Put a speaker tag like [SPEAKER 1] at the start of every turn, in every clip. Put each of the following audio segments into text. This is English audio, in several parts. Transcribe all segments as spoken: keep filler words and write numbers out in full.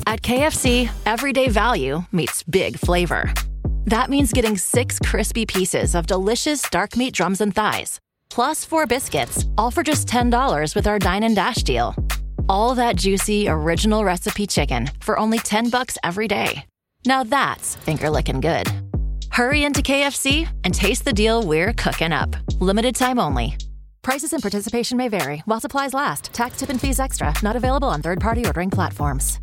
[SPEAKER 1] At K F C, everyday value meets big flavor. That means getting six crispy pieces of delicious dark meat drums and thighs, plus four biscuits, all for just ten dollars with our Dine and Dash deal. All that juicy, original recipe chicken for only ten bucks every day. Now that's finger-licking good. Hurry into K F C and taste the deal we're cooking up. Limited time only. Prices and participation may vary while supplies last. Tax, tip, and fees extra. Not available on third-party ordering platforms.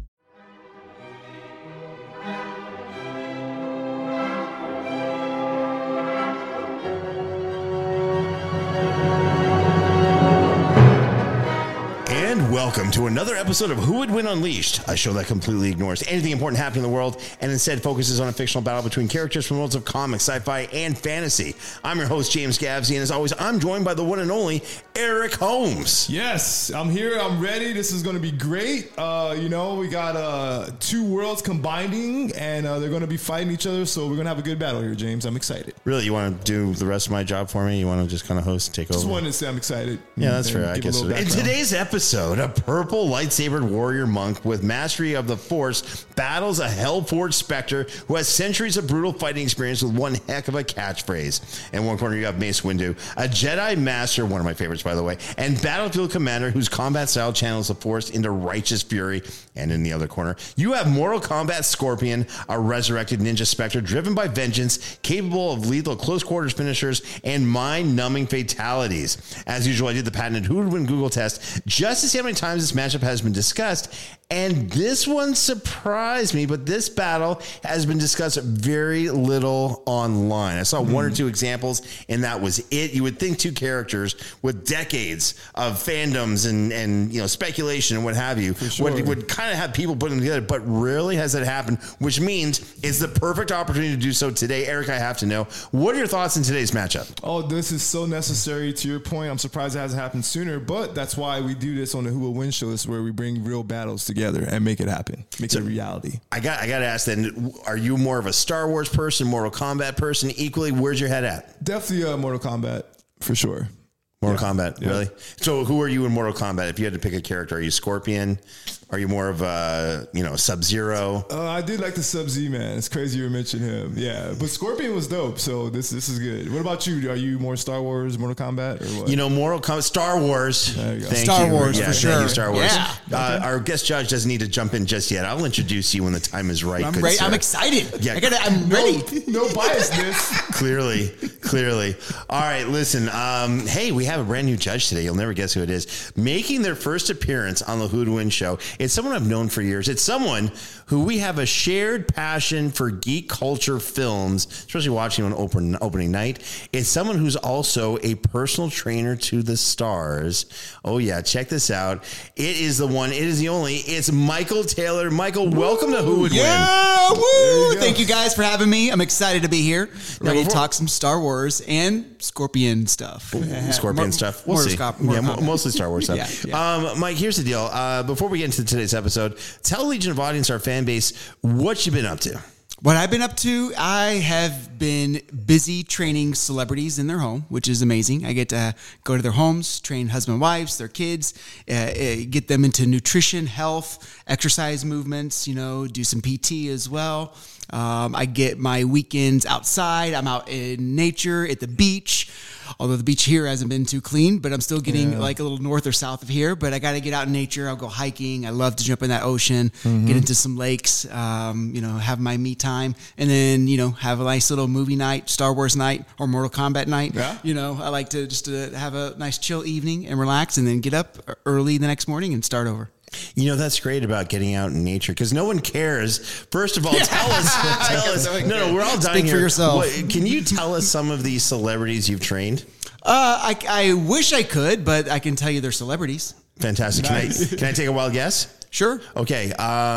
[SPEAKER 2] Welcome to another episode of Who Would Win Unleashed, a show that completely ignores anything important happening in the world and instead focuses on a fictional battle between characters from worlds of comics, sci-fi, and fantasy. I'm your host, James Gavsey, and as always, I'm joined by the one and only Eric Holmes.
[SPEAKER 3] Yes, I'm here. I'm ready. This is going to be great. Uh, you know, we got uh, two worlds combining, and uh, they're going to be fighting each other, so we're going to have a good battle here, James. I'm excited.
[SPEAKER 2] Really? You want to do the rest of my job for me? You want to just kind of host and take
[SPEAKER 3] just
[SPEAKER 2] over?
[SPEAKER 3] Just wanted to say I'm excited.
[SPEAKER 2] Yeah, that's fair. I guess so. In today's episode, a purple lightsabered warrior monk with mastery of the Force battles a Hellforged Spectre who has centuries of brutal fighting experience with one heck of a catchphrase. In one corner, you have Mace Windu, a Jedi Master, one of my favorites, by the way, and Battlefield Commander whose combat style channels the Force into righteous fury. And in the other corner, you have Mortal Kombat Scorpion, a resurrected ninja Spectre driven by vengeance, capable of lethal close quarters finishers and mind-numbing fatalities. As usual, I did the patented Who Would Win Google test just to see how many times this matchup has been discussed, and this one surprised me, but this battle has been discussed very little online. I saw mm. one or two examples, and that was it. You would think two characters with decades of fandoms and, and you know speculation and what have you sure. would, would kind of have people putting them together, but rarely has that happened, which means it's the perfect opportunity to do so today. Eric, I have to know, what are your thoughts in today's matchup?
[SPEAKER 3] Oh, this is so necessary to your point. I'm surprised it hasn't happened sooner, but that's why we do this on the Who Will Win show. This is where we bring real battles together and make it happen, make so, it a reality.
[SPEAKER 2] I got I got to ask then, are you more of a Star Wars person, Mortal Kombat person? Equally, where's your head at?
[SPEAKER 3] Definitely uh, Mortal Kombat, for sure.
[SPEAKER 2] Mortal yeah. Kombat,
[SPEAKER 3] yeah.
[SPEAKER 2] really? So who are you in Mortal Kombat? If you had to pick a character, are you Scorpion? Are you more of a, you know, Sub-Zero?
[SPEAKER 3] Uh, I did like the Sub-Z, man. It's crazy you mentioned him. Yeah, but Scorpion was dope, so this this is good. What about you? Are you more Star Wars, Mortal Kombat, or what?
[SPEAKER 2] You know, Mortal Kombat, Star Wars.
[SPEAKER 3] There you go.
[SPEAKER 2] Thank
[SPEAKER 4] Star
[SPEAKER 2] you.
[SPEAKER 4] Wars,
[SPEAKER 2] yeah,
[SPEAKER 4] for sure.
[SPEAKER 2] Thank you, Star Wars.
[SPEAKER 4] Yeah.
[SPEAKER 2] Uh,
[SPEAKER 3] okay.
[SPEAKER 2] Our guest judge doesn't need to jump in just yet. I'll introduce you when the time is right.
[SPEAKER 4] I'm ready. I'm excited.
[SPEAKER 2] Yeah.
[SPEAKER 4] I gotta, I'm
[SPEAKER 3] no,
[SPEAKER 4] ready.
[SPEAKER 3] No biasness.
[SPEAKER 2] Clearly, clearly. All right, listen. Um, hey, we have a brand new judge today. You'll never guess who it is. Making their first appearance on the Who Would Win show. It's someone I've known for years. It's someone who we have a shared passion for geek culture films, especially watching on open, opening night. It's someone who's also a personal trainer to the stars. Oh, yeah. Check this out. It is the one. It is the only. It's Michael Taylor. Michael, woo! Welcome to Who Would
[SPEAKER 4] yeah,
[SPEAKER 2] Win.
[SPEAKER 4] Woo! You Thank you guys for having me. I'm excited to be here.
[SPEAKER 2] Now,
[SPEAKER 4] Ready
[SPEAKER 2] before,
[SPEAKER 4] to talk some Star Wars and Scorpion stuff.
[SPEAKER 2] Scorpion
[SPEAKER 4] More,
[SPEAKER 2] stuff. We'll
[SPEAKER 4] more
[SPEAKER 2] see.
[SPEAKER 4] Scop, more
[SPEAKER 2] yeah, mo- mostly Star Wars stuff.
[SPEAKER 4] yeah, yeah.
[SPEAKER 2] Um, Mike, here's the deal. Uh, before we get into today's episode, tell Legion of Audience, our fan base, what you've been up to.
[SPEAKER 4] What I've been up to, I have been busy training celebrities in their home, which is amazing. I get to go to their homes, train husband and wives, their kids, uh, uh, get them into nutrition, health, exercise movements, you know, do some P T as well. Um, I get my weekends outside. I'm out in nature at the beach. Although the beach here hasn't been too clean, but I'm still getting yeah. like a little north or south of here. But I got to get out in nature. I'll go hiking. I love to jump in that ocean, mm-hmm. get into some lakes, um, you know, have my me time. And then, you know, have a nice little movie night, Star Wars night or Mortal Kombat night. Yeah. You know, I like to just to have a nice chill evening and relax and then get up early the next morning and start over.
[SPEAKER 2] You know, that's great about getting out in nature because no one cares. First of all, tell us. Tell us. No, no, we're all dying
[SPEAKER 4] Speak
[SPEAKER 2] here.
[SPEAKER 4] for yourself.
[SPEAKER 2] What, can you tell us some of these celebrities you've trained?
[SPEAKER 4] Uh, I, I wish I could, but I can tell you they're celebrities.
[SPEAKER 2] Fantastic. Nice. Can I, can I take a wild guess?
[SPEAKER 4] Sure.
[SPEAKER 2] Okay.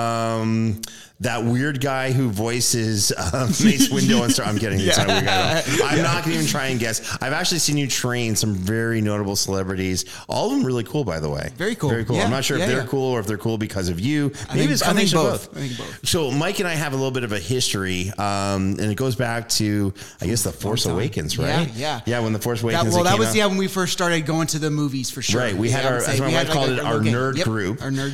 [SPEAKER 2] Um, that weird guy who voices uh, Mace Windu on Star. I'm kidding. It's not a weird guy. I'm yeah. not going to even try and guess. I've actually seen you train some very notable celebrities. All of them really cool, by the way.
[SPEAKER 4] Very cool.
[SPEAKER 2] Very cool.
[SPEAKER 4] Yeah.
[SPEAKER 2] I'm not sure
[SPEAKER 4] yeah,
[SPEAKER 2] if they're
[SPEAKER 4] yeah.
[SPEAKER 2] cool or if they're cool because of you.
[SPEAKER 4] I
[SPEAKER 2] Maybe
[SPEAKER 4] think,
[SPEAKER 2] it's a
[SPEAKER 4] I think
[SPEAKER 2] combination of
[SPEAKER 4] both.
[SPEAKER 2] both.
[SPEAKER 4] I think both.
[SPEAKER 2] So Mike and I have a little bit of a history, um, and it goes back to, I guess, The Force Awakens, right?
[SPEAKER 4] Yeah, yeah.
[SPEAKER 2] Yeah, when The Force Awakens
[SPEAKER 4] that, Well, that was,
[SPEAKER 2] out.
[SPEAKER 4] yeah, when we first started going to the movies, for sure.
[SPEAKER 2] right. We
[SPEAKER 4] yeah,
[SPEAKER 2] had our, as my wife called it, our nerd
[SPEAKER 4] yep.
[SPEAKER 2] group,
[SPEAKER 4] our nerd group,
[SPEAKER 2] which was a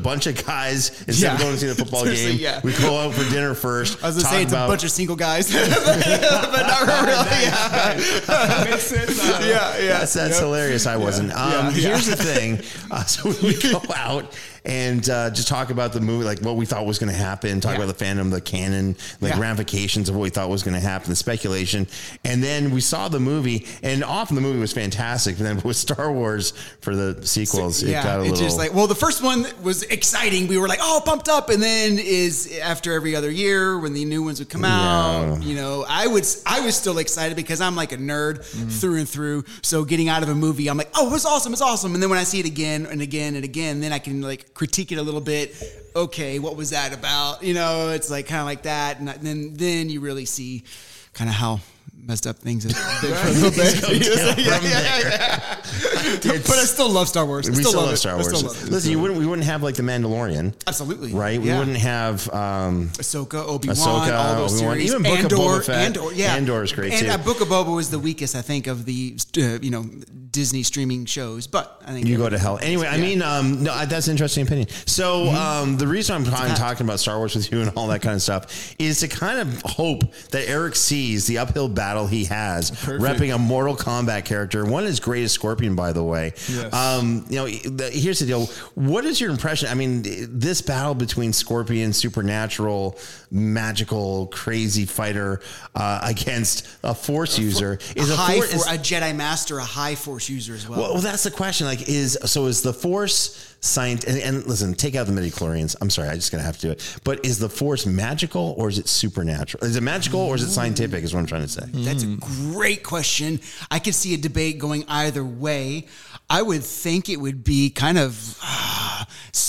[SPEAKER 2] bunch of guys instead
[SPEAKER 4] Yeah.
[SPEAKER 2] of going to see the football
[SPEAKER 4] Seriously,
[SPEAKER 2] game.
[SPEAKER 4] yeah.
[SPEAKER 2] We go out for dinner first.
[SPEAKER 4] I was gonna
[SPEAKER 2] talk
[SPEAKER 4] say it's
[SPEAKER 2] about,
[SPEAKER 4] a bunch of single guys, but not really. Yeah.
[SPEAKER 3] Makes sense. Uh,
[SPEAKER 4] yeah, yeah.
[SPEAKER 2] That's, that's hilarious. I wasn't. Um,
[SPEAKER 4] Yeah, yeah.
[SPEAKER 2] Here's the thing. Uh, so we go out and uh, just talk about the movie, like what we thought was going to happen, talk
[SPEAKER 4] Yeah.
[SPEAKER 2] about the fandom, the canon, like
[SPEAKER 4] Yeah.
[SPEAKER 2] ramifications of what we thought was going to happen, the speculation. And then we saw the movie, and often the movie was fantastic. But then with Star Wars for the sequels, it
[SPEAKER 4] yeah,
[SPEAKER 2] got a
[SPEAKER 4] it's
[SPEAKER 2] little...
[SPEAKER 4] just like, well, the first one was exciting. We were like, oh, pumped up. And then is after every other year when the new ones would come out, you know, I would, I was still excited because I'm like a nerd
[SPEAKER 2] Mm-hmm.
[SPEAKER 4] through and through. So getting out of a movie, I'm like, oh, it's awesome. It's awesome. And then when I see it again and again and again, then I can like critique it a little bit. Okay, what was that about? You know, it's like kind of like that. And then, then you really see kind of how messed up things have been for a little bit. yeah, yeah, yeah, yeah. But I still love Star Wars. I
[SPEAKER 2] We
[SPEAKER 4] still,
[SPEAKER 2] still
[SPEAKER 4] love,
[SPEAKER 2] love
[SPEAKER 4] it.
[SPEAKER 2] Star
[SPEAKER 4] I
[SPEAKER 2] Wars.
[SPEAKER 4] still love it.
[SPEAKER 2] Listen, you wouldn't, we wouldn't have like the Mandalorian,
[SPEAKER 4] Absolutely.
[SPEAKER 2] right? We
[SPEAKER 4] Yeah.
[SPEAKER 2] wouldn't have um,
[SPEAKER 4] Ahsoka, Obi-Wan,
[SPEAKER 2] Ahsoka,
[SPEAKER 4] all those
[SPEAKER 2] Obi-Wan,
[SPEAKER 4] series.
[SPEAKER 2] even Book of
[SPEAKER 4] Andor,
[SPEAKER 2] Boba Fett.
[SPEAKER 4] Andor, yeah.
[SPEAKER 2] Andor is great,
[SPEAKER 4] and
[SPEAKER 2] too.
[SPEAKER 4] uh, Book of Boba was the weakest, I think, of the uh, you know Disney streaming shows. But I think
[SPEAKER 2] you go to hell. Anyway, I
[SPEAKER 4] Yeah.
[SPEAKER 2] mean, um, no, that's an interesting opinion. So um, the reason I'm kind of talking about Star Wars with you and all that kind of stuff is to kind of hope that Eric sees the uphill battle he has repping a Mortal Kombat character, one as great as Scorpion, by the way.
[SPEAKER 3] Yes.
[SPEAKER 2] Um, you know, the, here's the deal. What is your impression? I mean, this battle between Scorpion, supernatural, magical, crazy fighter uh, against a Force user is
[SPEAKER 4] a,
[SPEAKER 2] a,
[SPEAKER 4] high
[SPEAKER 2] for,
[SPEAKER 4] for,
[SPEAKER 2] is,
[SPEAKER 4] a Jedi Master, a high Force user as well.
[SPEAKER 2] well, well, that's the question. Like, is so is the Force science? And, and listen, take out the midichlorians. I'm sorry, I just gonna have to do it. But is the Force magical or is it supernatural? Is it magical or is it scientific? Is what I'm trying to say.
[SPEAKER 4] That's a great question. I could see a debate going either way. I would think it would be kind of uh,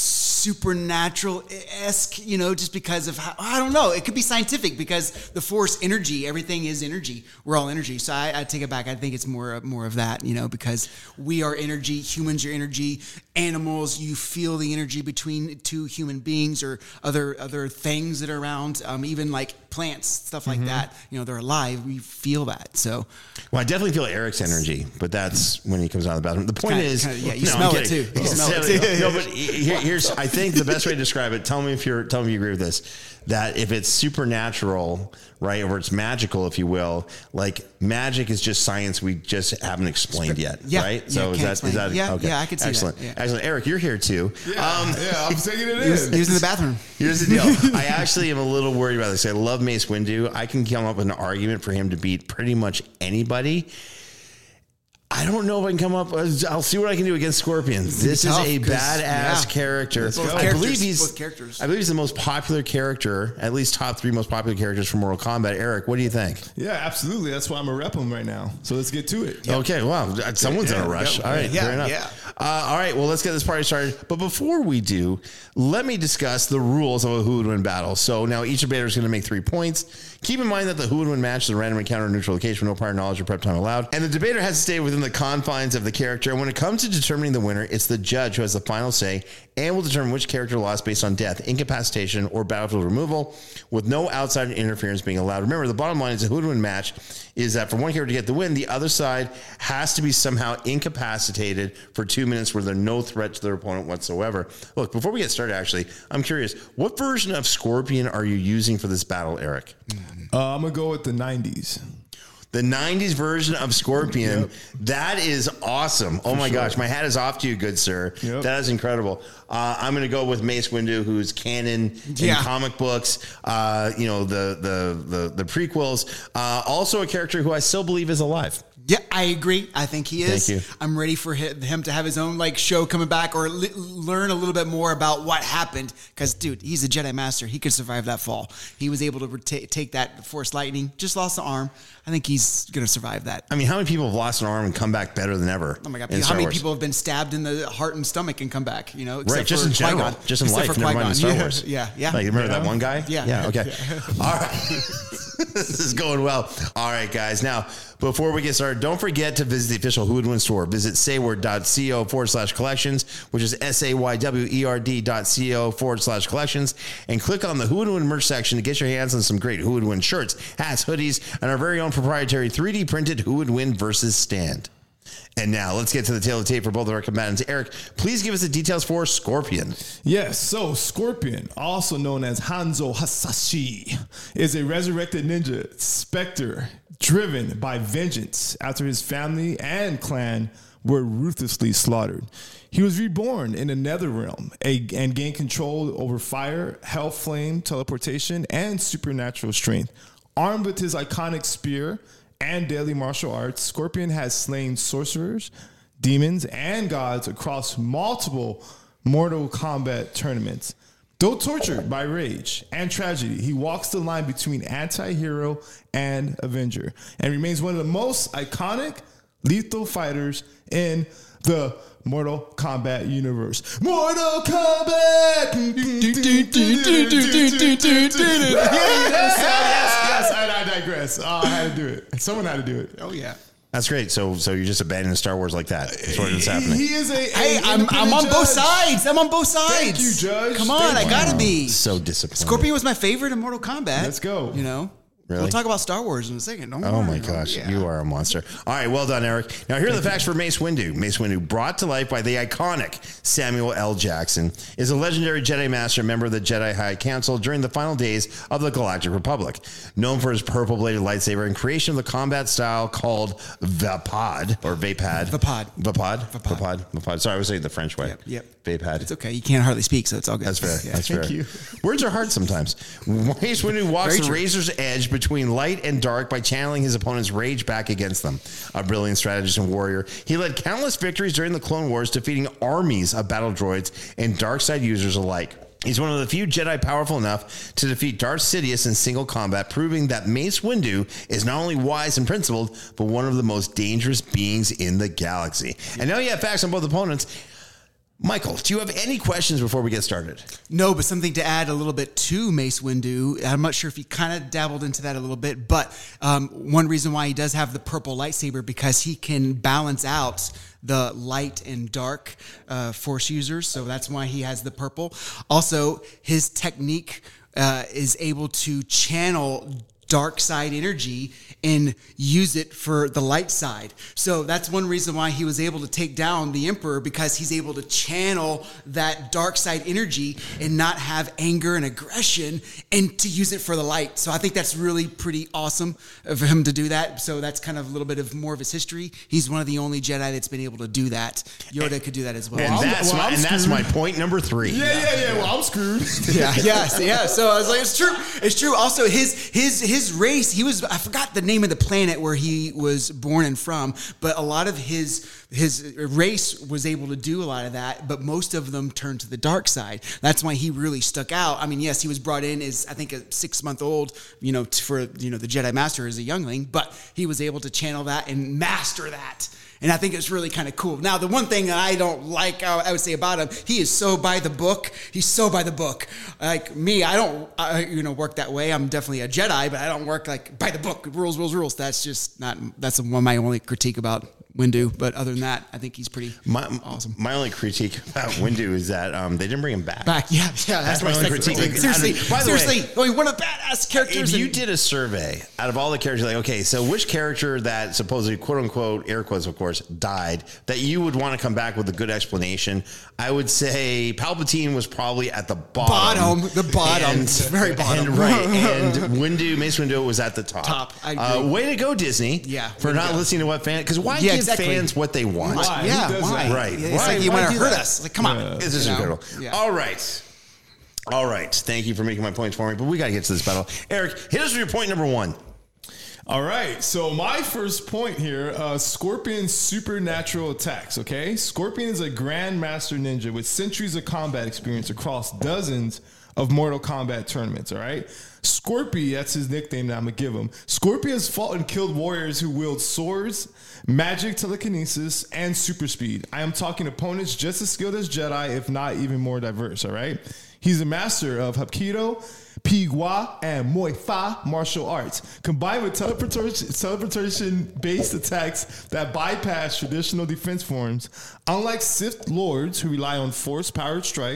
[SPEAKER 4] supernatural-esque, you know, just because of how, I don't know. It could be scientific because the Force energy, everything is energy. We're all energy. So I, I take it back. I think it's more, more of that, you know, because we are energy. Humans are energy. Animals, you feel the energy between two human beings or other other things that are around, um, even like plants, stuff like that. You know, they're alive. We feel that. So,
[SPEAKER 2] Well, I definitely feel Eric's energy, but that's when he comes out of the bathroom. The point
[SPEAKER 4] Kinda-
[SPEAKER 2] is,
[SPEAKER 4] kinda- yeah, you
[SPEAKER 2] no, I'm
[SPEAKER 4] smell it
[SPEAKER 2] kidding.
[SPEAKER 4] too. You smell it too.
[SPEAKER 2] No, but here, here's, I think the best way to describe it. Tell me if you're, tell me if you agree with this. That if it's supernatural, right, or it's magical, if you will, like magic is just science we just haven't explained yet,
[SPEAKER 4] Yeah,
[SPEAKER 2] right?
[SPEAKER 4] yeah,
[SPEAKER 2] So is
[SPEAKER 4] can't
[SPEAKER 2] that
[SPEAKER 4] explain.
[SPEAKER 2] is that
[SPEAKER 4] Yeah,
[SPEAKER 2] okay?
[SPEAKER 4] yeah, I could see that,
[SPEAKER 2] Excellent,
[SPEAKER 4] yeah.
[SPEAKER 2] excellent. Eric, you're here too.
[SPEAKER 3] Yeah,
[SPEAKER 2] Um,
[SPEAKER 3] yeah, I'm taking it
[SPEAKER 4] he was,
[SPEAKER 3] in.
[SPEAKER 4] he was in the bathroom.
[SPEAKER 2] Here's the deal. I actually am a little worried about this. I love Mace Windu. I can come up with an argument for him to beat pretty much anybody. I don't know if I can come up. I'll see what I can do against Scorpion. This
[SPEAKER 4] tough,
[SPEAKER 2] is a
[SPEAKER 4] 'cause,
[SPEAKER 2] badass
[SPEAKER 4] yeah.
[SPEAKER 2] character.
[SPEAKER 4] Both
[SPEAKER 2] I
[SPEAKER 4] characters,
[SPEAKER 2] believe he's.
[SPEAKER 4] both characters.
[SPEAKER 2] I believe he's the most popular character, at least top three most popular characters from Mortal Kombat. Eric, what do you think?
[SPEAKER 3] Yeah, absolutely. That's why I'm a rep him right now. So let's get to it.
[SPEAKER 2] Okay, well, someone's in a rush.
[SPEAKER 3] yeah,
[SPEAKER 2] All right,
[SPEAKER 4] yeah,
[SPEAKER 2] fair enough.
[SPEAKER 4] yeah.
[SPEAKER 2] Uh, all right, well, let's get this party started. But before we do, let me discuss the rules of a who would win battle. So now each debater is going to make three points. Keep in mind that the who would win match is a random encounter in a neutral location with no prior knowledge or prep time allowed. And the debater has to stay within the confines of the character. And when it comes to determining the winner, it's the judge who has the final say and will determine which character lost based on death, incapacitation, or battlefield removal, with no outside interference being allowed. Remember, the bottom line is a who would win match is that for one character to get the win, the other side has to be somehow incapacitated for two minutes where there's no threat to their opponent whatsoever. Look, before we get started, actually, I'm curious, what version of Scorpion are you using for this battle, Eric?
[SPEAKER 3] Uh, I'm going to go with the nineties.
[SPEAKER 2] The nineties version of Scorpion.
[SPEAKER 3] Yep.
[SPEAKER 2] That is awesome. Oh my
[SPEAKER 3] sure.
[SPEAKER 2] gosh. My hat is off to you, good sir.
[SPEAKER 3] Yep.
[SPEAKER 2] That is incredible. Uh, I'm going to go with Mace Windu, who's canon in
[SPEAKER 4] Yeah.
[SPEAKER 2] comic books, uh, you know, the, the, the, the prequels. Uh, also a character who I still believe is alive.
[SPEAKER 4] Yeah, I agree. I think he is.
[SPEAKER 2] Thank you.
[SPEAKER 4] I'm ready for him, him to have his own like show coming back or li- learn a little bit more about what happened. Because, dude, he's a Jedi Master. He could survive that fall. He was able to reta- take that Force lightning. Just lost the arm. I think he's gonna survive that.
[SPEAKER 2] I mean, how many people have lost an arm and come back better than ever?
[SPEAKER 4] Oh my god!
[SPEAKER 2] in
[SPEAKER 4] How
[SPEAKER 2] Star
[SPEAKER 4] many
[SPEAKER 2] Wars?
[SPEAKER 4] people have been stabbed in the heart and stomach and come back? You know,
[SPEAKER 2] Right,
[SPEAKER 4] except
[SPEAKER 2] just
[SPEAKER 4] for
[SPEAKER 2] in general,
[SPEAKER 4] Qui-Gon.
[SPEAKER 2] just in
[SPEAKER 4] Except
[SPEAKER 2] life,
[SPEAKER 4] for
[SPEAKER 2] never mind in Star
[SPEAKER 4] Qui-Gon.
[SPEAKER 2] Wars.
[SPEAKER 4] Yeah, yeah.
[SPEAKER 2] Like, remember
[SPEAKER 3] Yeah.
[SPEAKER 2] that one guy?
[SPEAKER 4] Yeah.
[SPEAKER 2] Yeah, okay. All right. This is going well. All right, guys. Now, before we get started, don't forget to visit the official Who Would Win store. Visit sayword.co forward slash collections, which is S-A-Y-W-E-R-D dot C-O forward slash collections, and click on the Who Would Win merch section to get your hands on some great Who Would Win shirts, hats, hoodies, and our very own proprietary three D printed Who Would Win versus stand. And now let's get to the tail of the tape for both of our combatants. Eric, please give us the details for Scorpion.
[SPEAKER 3] Yes, so Scorpion, also known as Hanzo Hasashi, is a resurrected ninja specter driven by vengeance after his family and clan were ruthlessly slaughtered. He was reborn in the Netherrealm a, and gained control over fire, hell flame, teleportation, and supernatural strength. Armed with his iconic spear and deadly martial arts, Scorpion has slain sorcerers, demons, and gods across multiple Mortal Kombat tournaments. Though tortured by rage and tragedy, he walks the line between anti-hero and Avenger and remains one of the most iconic lethal fighters in the Mortal Kombat universe. Mortal Kombat! Yes, yes, yes, I, I digress. Oh, I had to do it. Someone had to do it.
[SPEAKER 4] Oh, yeah.
[SPEAKER 2] That's great. So, so you're just abandoning Star Wars like that. That's what is happening.
[SPEAKER 3] He is a. a
[SPEAKER 4] Hey, I'm, I'm on
[SPEAKER 3] judge.
[SPEAKER 4] both sides. I'm on both sides.
[SPEAKER 3] Thank you, Judge.
[SPEAKER 4] Come on,
[SPEAKER 3] Thank
[SPEAKER 4] I gotta
[SPEAKER 2] Wow.
[SPEAKER 4] be.
[SPEAKER 2] So disappointed.
[SPEAKER 4] Scorpion was my favorite in Mortal Kombat.
[SPEAKER 3] Let's go.
[SPEAKER 4] You know?
[SPEAKER 2] Really?
[SPEAKER 4] We'll talk about Star Wars in a second. Don't
[SPEAKER 2] Oh
[SPEAKER 4] worry.
[SPEAKER 2] my gosh,
[SPEAKER 4] Yeah.
[SPEAKER 2] you are a monster. All right, well done, Eric. Now, here are the facts for Mace Windu. Mace Windu, brought to life by the iconic Samuel L. Jackson, is a legendary Jedi Master, member of the Jedi High Council during the final days of the Galactic Republic. Known for his purple-bladed lightsaber and creation of the combat style called Vapad, or Vapad.
[SPEAKER 4] Vapad.
[SPEAKER 2] Vapad?
[SPEAKER 4] Vapad.
[SPEAKER 2] Vapad. Vapad. Sorry, I was saying it the French way.
[SPEAKER 4] Yep, yep.
[SPEAKER 2] Vapad.
[SPEAKER 4] It's okay. You can't hardly speak, so it's all good.
[SPEAKER 2] That's fair.
[SPEAKER 4] Yeah.
[SPEAKER 2] That's fair.
[SPEAKER 3] Thank you.
[SPEAKER 2] Words are hard sometimes. Mace Windu walks
[SPEAKER 4] Very
[SPEAKER 2] the
[SPEAKER 4] true.
[SPEAKER 2] razor's edge between light and dark by channeling his opponent's rage back against them. A brilliant strategist and warrior, he led countless victories during the Clone Wars, defeating armies of battle droids and dark side users alike. He's one of the few Jedi powerful enough to defeat Darth Sidious in single combat, proving that Mace Windu is not only wise and principled, but one of the most dangerous beings in the galaxy. And now you have facts on both opponents. Michael, do you have any questions before we get started?
[SPEAKER 4] No, but something to add a little bit to Mace Windu. I'm not sure if he kind of dabbled into that a little bit, but um, one reason why he does have the purple lightsaber, because he can balance out the light and dark uh, force users. So that's why he has the purple. Also, his technique uh, is able to channel dark side energy and use it for the light side. So that's one reason why he was able to take down the Emperor, because he's able to channel that dark side energy and not have anger and aggression, and to use it for the light. So I think that's really pretty awesome for him to do that. So that's kind of a little bit of more of his history. He's one of the only Jedi that's been able to do that. Yoda could do that as well.
[SPEAKER 2] And,
[SPEAKER 3] I'm-
[SPEAKER 2] that's,
[SPEAKER 3] well,
[SPEAKER 2] my,
[SPEAKER 3] I'm
[SPEAKER 2] and that's
[SPEAKER 3] screwed.
[SPEAKER 2] my point number three.
[SPEAKER 3] Yeah, yeah, yeah. Well, I'm screwed.
[SPEAKER 4] yeah, yeah, so, yeah. So I was like, it's true. It's true. Also, his his his race. He was. I forgot the name of the planet where he was born and from, but a lot of his his race was able to do a lot of that. But most of them turned to the dark side. That's why he really stuck out. I mean, yes, he was brought in as I think a six month old, you know, t- for you know the Jedi Master as a youngling, but he was able to channel that and master that. And I think it's really kind of cool. Now, the one thing that I don't like, uh, I would say about him, he is so by the book. He's so by the book. Like me, I don't, I, you know, work that way. I'm definitely a Jedi, but I don't work like by the book, rules, rules, rules. That's just not. That's one of my only critique about Windu. But other than that, I think he's pretty
[SPEAKER 2] My,
[SPEAKER 4] awesome.
[SPEAKER 2] my only critique about Windu is that um, they didn't bring him back.
[SPEAKER 4] Back, yeah, yeah.
[SPEAKER 2] That's
[SPEAKER 4] That's,
[SPEAKER 2] my
[SPEAKER 4] my
[SPEAKER 2] only
[SPEAKER 4] second
[SPEAKER 2] critique.
[SPEAKER 4] critique.
[SPEAKER 2] Like,
[SPEAKER 4] Seriously,
[SPEAKER 2] by the way-
[SPEAKER 4] seriously, I mean, one of the badass characters.
[SPEAKER 2] If you
[SPEAKER 4] and-
[SPEAKER 2] did a survey out of all the characters, like, okay, so which character that supposedly, quote unquote, air quotes, of course, died, that you would want to come back with a good explanation, I would say Palpatine was probably at the bottom.
[SPEAKER 4] Bottom, the bottom,
[SPEAKER 2] And,
[SPEAKER 4] very bottom.
[SPEAKER 2] and, right. And Windu, Mace Windu was at the top.
[SPEAKER 4] Top, I
[SPEAKER 2] Uh,
[SPEAKER 4] agree.
[SPEAKER 2] way to go, Disney.
[SPEAKER 4] Yeah,
[SPEAKER 2] For
[SPEAKER 4] way to
[SPEAKER 2] not
[SPEAKER 4] go.
[SPEAKER 2] listening to what fans, because why
[SPEAKER 4] Yeah,
[SPEAKER 2] give
[SPEAKER 4] exactly.
[SPEAKER 2] fans what they want?
[SPEAKER 3] Why? Who
[SPEAKER 4] Yeah,
[SPEAKER 3] does
[SPEAKER 4] why?
[SPEAKER 3] that?
[SPEAKER 2] Right.
[SPEAKER 4] Yeah, it's
[SPEAKER 2] Why-
[SPEAKER 4] like you
[SPEAKER 2] why
[SPEAKER 4] want
[SPEAKER 2] do
[SPEAKER 4] to hurt
[SPEAKER 2] that?
[SPEAKER 4] us. Like, come on.
[SPEAKER 2] This is
[SPEAKER 4] You know?
[SPEAKER 2] incredible.
[SPEAKER 4] Yeah.
[SPEAKER 2] All right. All right. Thank you for making my points for me, but we got to get to this battle. Eric, hit us with your point number one.
[SPEAKER 3] All right, so my first point here, uh, Scorpion's supernatural attacks, okay? Scorpion is a grandmaster ninja with centuries of combat experience across dozens of Mortal Kombat tournaments, all right? Scorpy, that's his nickname that I'm going to give him. Scorpion has fought and killed warriors who wield swords, magic, telekinesis, and super speed. I am talking opponents just as skilled as Jedi, if not even more diverse, all right? He's a master of Hapkido, Pigua, and Muay Thai martial arts, combined with teleportation, teleportation-based attacks that bypass traditional defense forms. Unlike Sith Lords, who rely on force-powered strikes,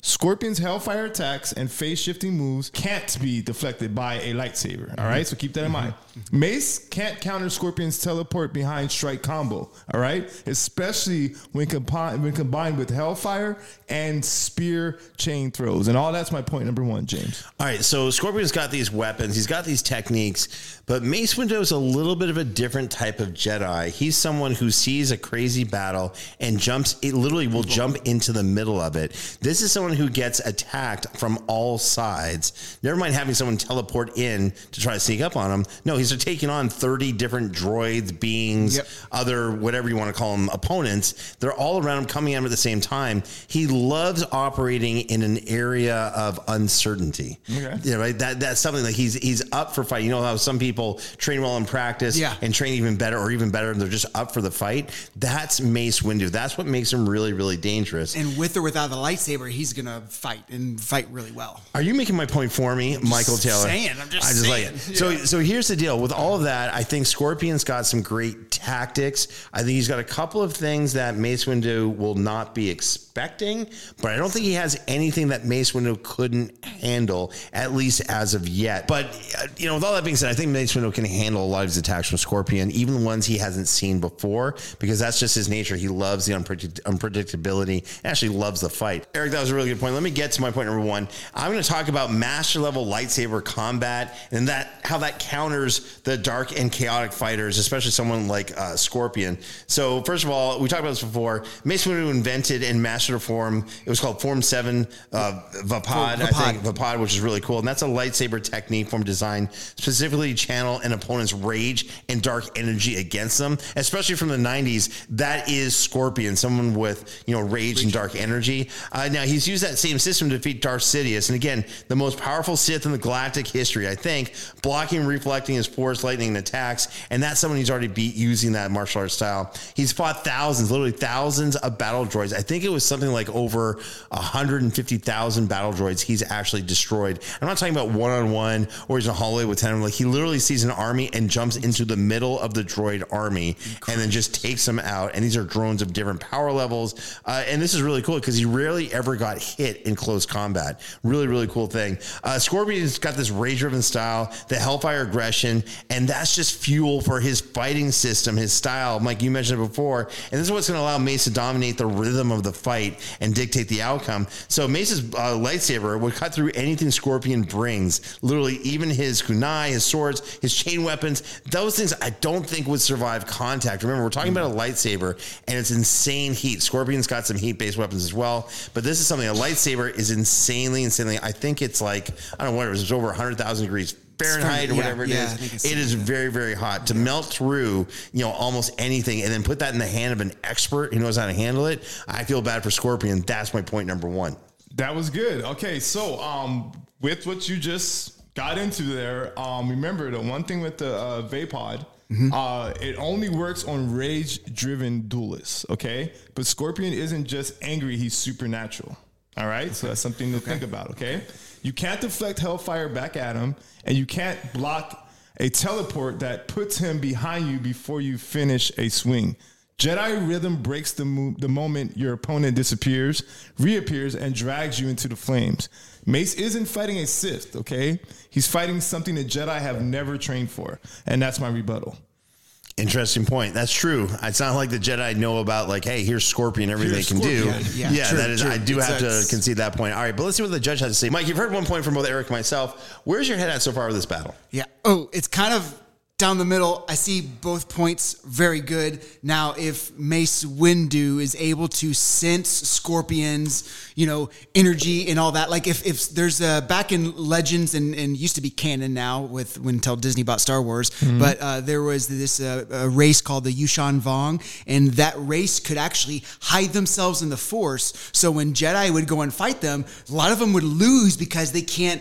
[SPEAKER 3] Scorpion's Hellfire attacks and phase-shifting moves can't be deflected by a lightsaber. All right, so keep that in mind. Mace can't counter Scorpion's teleport behind strike combo. All right, especially when combined when combined with Hellfire and spear chain throws. And all that's my point number one, James.
[SPEAKER 2] All right, so Scorpion's got these weapons, he's got these techniques, but Mace Windu is a little bit of a different type of Jedi. He's someone who sees a crazy battle and jumps. It literally will jump into the middle of it. This is someone who gets attacked from all sides. Never mind having someone teleport in to try to sneak up on him. No, he's taking on thirty different droids, beings, yep. other, whatever you want to call them, opponents. They're all around him, coming at him at the same time. He loves operating in an area of uncertainty. Okay. You know, right? That, that's something that he's he's up for fight. You know how some people train well in practice yeah. and train even better or even better, and they're just up for the fight? That's Mace Windu. That's what makes him really, really dangerous.
[SPEAKER 4] And with or without the lightsaber, he's going to fight and fight really well.
[SPEAKER 2] Are you making my point for me,
[SPEAKER 4] I'm
[SPEAKER 2] Michael Taylor?
[SPEAKER 4] Saying, I'm just
[SPEAKER 2] I just
[SPEAKER 4] saying.
[SPEAKER 2] like it. Yeah. So, so here's the deal. With all of that, I think Scorpion's got some great tactics. I think he's got a couple of things that Mace Windu will not be expecting, but I don't think he has anything that Mace Windu couldn't handle, at least as of yet. But, uh, you know, with all that being said, I think Mace Windu can handle a lot of his attacks from Scorpion, even the ones he hasn't seen before, because that's just his nature. He loves the unpredict- unpredictability, and actually loves the fight. Eric, that was a really good point. Let me get to my point number one. I'm going to talk about master level lightsaber combat and that how that counters the dark and chaotic fighters, especially someone like uh, Scorpion. So first of all, we talked about this before. Mace Windu invented and mastered a form. It was called Form seven uh, Vapad, I think, Vapad, which is really cool. And that's a lightsaber technique form designed specifically to channel an opponent's rage and dark energy against them, especially from the nineties. That is Scorpion, someone with, you know, rage and dark energy. Uh, now, he's used that same system to defeat Darth Sidious. And again, the most powerful Sith in the galactic history, I think, blocking and reflecting his force lightning attacks. And that's someone he's already beat using that martial arts style. He's fought thousands, literally thousands of battle droids. I think it was something like over one hundred fifty thousand battle droids he's actually destroyed. I'm not talking about one-on-one or he's in a hallway with ten of them. Like, he literally sees an army and jumps into the middle of the droid army and then just takes them out. And these are drones of different power levels. Uh, and this is really cool because he rarely ever got hit in close combat. Really, really cool thing. Uh, Scorpion's got this rage-driven style, the Hellfire aggression, and that's just fuel for his fighting system, his style, like you mentioned before. And this is what's going to allow Mace to dominate the rhythm of the fight and dictate the outcome. So Mace's uh, lightsaber would cut through anything Scorpion brings, literally even his kunai, his swords, his chain weapons. Those things I don't think would survive contact. Remember, we're talking about a lightsaber, and it's insane heat. Scorpion's got some heat-based weapons as well, but this is something, a lightsaber is insanely, insanely, I think it's like, I don't know what it was, it was over one hundred thousand degrees Fahrenheit or whatever yeah, it is. It is very, very hot to melt through, you know, almost anything and then put that in the hand of an expert who knows how to handle it. I feel bad for Scorpion. That's my point number one.
[SPEAKER 3] That was good. Okay. So, um, with what you just got into there, um, remember the one thing with the, uh, Vapod, mm-hmm. uh, it only works on rage driven duelists. Okay. But Scorpion isn't just angry. He's supernatural. All right. So that's something to okay. think about. Okay. You can't deflect Hellfire back at him, and you can't block a teleport that puts him behind you before you finish a swing. Jedi rhythm breaks the, mo- the moment your opponent disappears, reappears, and drags you into the flames. Mace isn't fighting a Sith, okay? He's fighting something that Jedi have never trained for, and that's my rebuttal.
[SPEAKER 2] Interesting point. That's true. It's not like the Jedi know about, like, hey, here's Scorpion, everything here's they can Scorpion. do. Yeah, yeah true, that is. True. I do it's have to concede that point. All right, but let's see what the judge has to say. Mike, you've heard one point from both Eric and myself. Where's your head at so far with this battle?
[SPEAKER 4] Yeah. Oh, it's kind of down the middle. I see both points very good. Now, if Mace Windu is able to sense Scorpion's, you know, energy and all that, like if, if there's a, back in Legends and, and used to be canon now with when until Disney bought Star Wars, mm-hmm. but uh, there was this uh, a race called the Yuuzhan Vong, and that race could actually hide themselves in the Force. So when Jedi would go and fight them, a lot of them would lose because they can't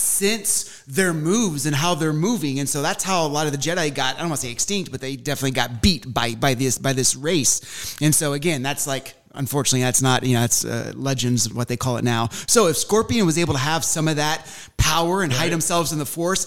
[SPEAKER 4] sense their moves and how they're moving. And so that's how a lot of the Jedi got, I don't want to say extinct, but they definitely got beat by by this by this race. And so again, that's like, unfortunately, that's not, you know, that's uh, Legends, what they call it now. So if Scorpion was able to have some of that power and right. hide themselves in the Force,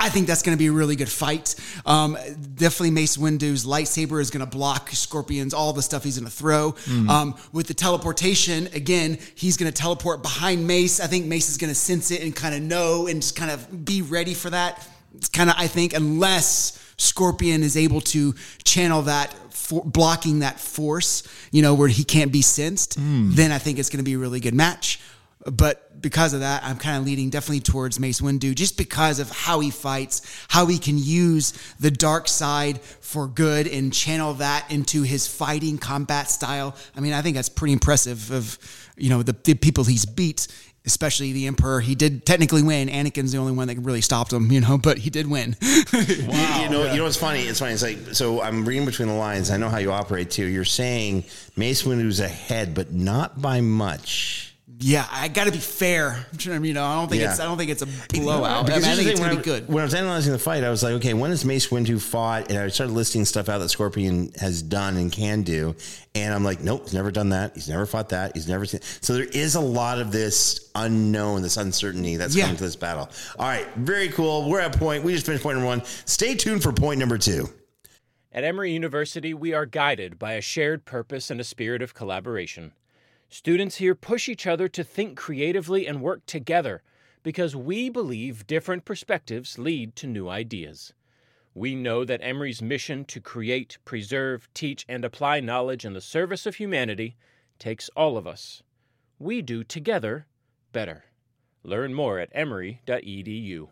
[SPEAKER 4] I think that's going to be a really good fight. Um, definitely Mace Windu's lightsaber is going to block Scorpion's, all the stuff he's going to throw. Mm. Um, with the teleportation, again, he's going to teleport behind Mace. I think Mace is going to sense it and kind of know and just kind of be ready for that. It's kind of, I think, unless Scorpion is able to channel that, for blocking that force, you know, where he can't be sensed, mm. then I think it's going to be a really good match. But because of that, I'm kind of leaning definitely towards Mace Windu, just because of how he fights, how he can use the dark side for good and channel that into his fighting combat style. I mean, I think that's pretty impressive of, you know, the, the people he's beat, especially the Emperor. He did technically win. Anakin's the only one that really stopped him, you know, but he did win.
[SPEAKER 2] Wow. You know, yeah. you know what's funny? It's funny. It's like, so I'm reading between the lines. I know how you operate too. You're saying Mace Windu's ahead, but not by much.
[SPEAKER 4] Yeah, I got to be fair. You know, I don't think yeah. it's. I don't think it's a blowout. I, mean, I think it's gonna be good.
[SPEAKER 2] When I was analyzing the fight, I was like, okay, when has Mace Windu fought? And I started listing stuff out that Scorpion has done and can do, and I'm like, nope, he's never done that. He's never fought that. He's never seen. So there is a lot of this unknown, this uncertainty that's yeah. coming to this battle. All right, very cool. We're at point. We just finished point number one. Stay tuned for point number two.
[SPEAKER 5] At Emory University, we are guided by a shared purpose and a spirit of collaboration. Students here push each other to think creatively and work together because we believe different perspectives lead to new ideas. We know that Emory's mission to create, preserve, teach, and apply knowledge in the service of humanity takes all of us. We do together better. Learn more at emory dot e d u.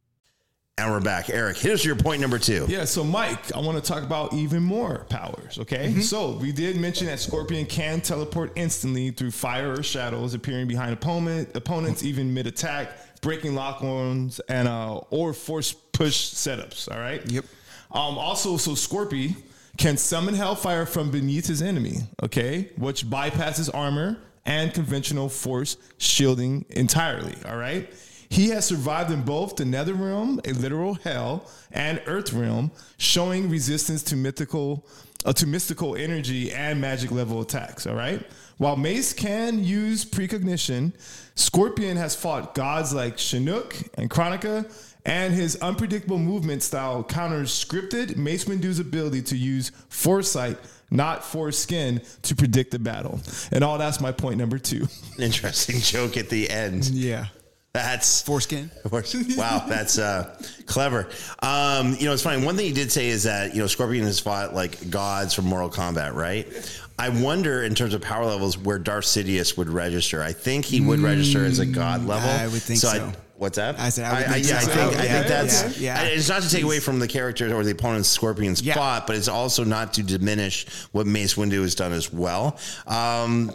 [SPEAKER 2] And we're back. Eric, here's your point number two.
[SPEAKER 3] Yeah, so Mike, I want to talk about even more powers, okay? Mm-hmm. So we did mention that Scorpion can teleport instantly through fire or shadows, appearing behind opponent, opponents even mid-attack, breaking lock-ons, and uh, or force push setups, all right?
[SPEAKER 4] Yep.
[SPEAKER 3] Um, also, so Scorpion can summon Hellfire from beneath his enemy, okay? Which bypasses armor and conventional force shielding entirely, all right? He has survived in both the Netherrealm, a literal hell, and Earthrealm, showing resistance to mythical, uh, to mystical energy and magic level attacks. All right. While Mace can use precognition, Scorpion has fought gods like Chinook and Chronica, and his unpredictable movement style counters scripted Mace Windu's ability to use foresight, not foreskin, to predict the battle. And all that's my point number two.
[SPEAKER 2] Interesting joke at the end.
[SPEAKER 4] Yeah.
[SPEAKER 2] That's
[SPEAKER 4] foreskin.
[SPEAKER 2] Wow, that's uh, clever. Um, you know, it's funny. One thing he did say is that, you know, Scorpion has fought like gods from Mortal Kombat, right? I wonder in terms of power levels where Darth Sidious would register. I think he would register as a god level.
[SPEAKER 4] I would think so. so. I,
[SPEAKER 2] what's that?
[SPEAKER 4] I said I would
[SPEAKER 2] I,
[SPEAKER 4] think
[SPEAKER 2] I, yeah,
[SPEAKER 4] so.
[SPEAKER 2] I think,
[SPEAKER 4] yeah,
[SPEAKER 2] I think that's,
[SPEAKER 4] yeah, yeah.
[SPEAKER 2] It's not to take away from the character or the opponent's Scorpion's yeah. fought, but it's also not to diminish what Mace Windu has done as well. Um,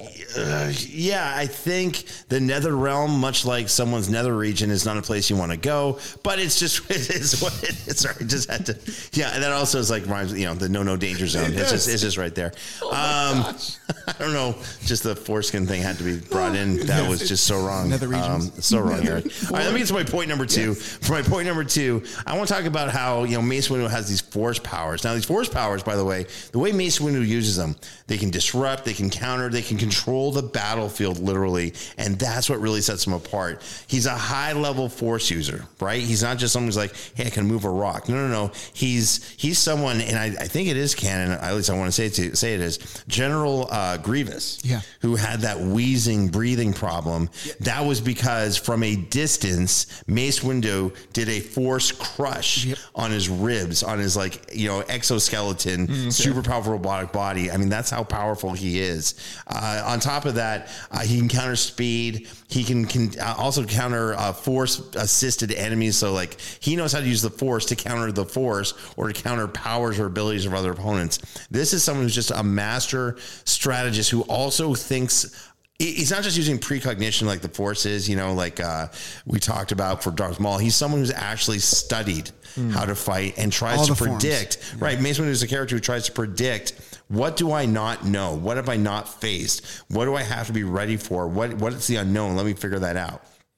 [SPEAKER 2] Uh, yeah, I think the Nether Realm, much like someone's Nether region, is not a place you want to go. But it's just it's what it, it's. Sorry, just had to. Yeah, and that also is like rhymes. You know, the no no danger zone. It it's just it's just right there.
[SPEAKER 3] Oh
[SPEAKER 2] um, I don't know. Just the foreskin thing had to be brought in. That was just so wrong.
[SPEAKER 4] Nether region.
[SPEAKER 2] Um, so wrong, Eric. All right, let me get to my point number two. Yes. For my point number two, I want to talk about how, you know, Mace Windu has these force powers. Now, these force powers, by the way, the way Mace Windu uses them, they can disrupt, they can counter, they can control the battlefield literally, and that's what really sets him apart. He's a high-level force user, right? He's not just someone who's like, hey, I can move a rock. No, no, no. He's he's someone, and I, I think it is canon, at least I want to say it, to, say it is, General uh, Grievous,
[SPEAKER 4] yeah.
[SPEAKER 2] who had that wheezing, breathing problem. Yeah. That was because from a distance, Mace Windu did a force crush yep. on his ribs, on his, like, you know, exoskeleton, mm, okay. super powerful robotic body. I mean, that's how powerful he is. Uh, on top of that, uh, he can counter speed. He can, can also counter uh, force-assisted enemies. So, like, he knows how to use the force to counter the force or to counter powers or abilities of other opponents. This is someone who's just a master strategist who also thinks... He's not just using precognition like the Force is, you know, like uh, we talked about for Darth Maul. He's someone who's actually studied mm. how to fight and tries
[SPEAKER 4] All
[SPEAKER 2] to
[SPEAKER 4] the
[SPEAKER 2] predict. Yeah. Right. Mace Windu is a character who tries to predict, what do I not know? What have I not faced? What do I have to be ready for? What What is the unknown? Let me figure that out.